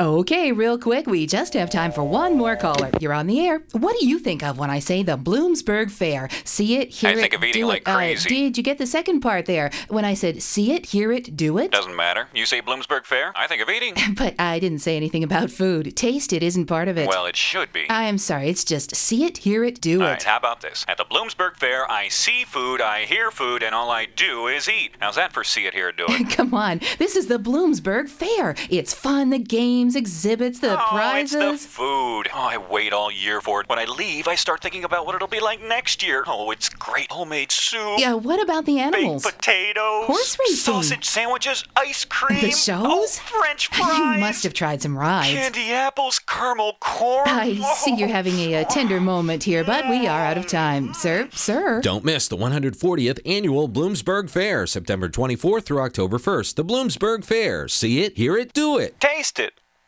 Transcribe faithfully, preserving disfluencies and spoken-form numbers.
Okay, real quick, we just have time for one more caller. You're on the air. What do you think of when I say the Bloomsburg Fair? See it, hear I it, think of eating do like it. crazy. Uh, did you get the second part there? When I said see it, hear it, do it? Doesn't matter. You say Bloomsburg Fair, I think of eating. But I didn't say anything about food. Taste it isn't part of it. Well, it should be. I'm sorry, it's just see it, hear it, do All it. right, how about this? At the Bloomsburg Fair, I see food, I hear food, and all I do is eat. How's that for see it, hear it, do it? Come on, this is the Bloomsburg Fair. It's fun, the games, exhibits, the oh, prizes. it's the food. Oh, I wait all year for it. When I leave, I start thinking about what it'll be like next year. Oh, it's great. Homemade soup. Yeah, what about the animals? Baked potatoes. Horse racing. Sausage sandwiches. Ice cream. The shows? Oh, French fries. You must have tried some rides. Candy apples. Caramel corn. I see you're having a, a tender moment here, but we are out of time. Sir, sir. Don't miss the one hundred fortieth Annual Bloomsburg Fair, September twenty-fourth through October first. The Bloomsburg Fair. See it, hear it, do it. Taste it.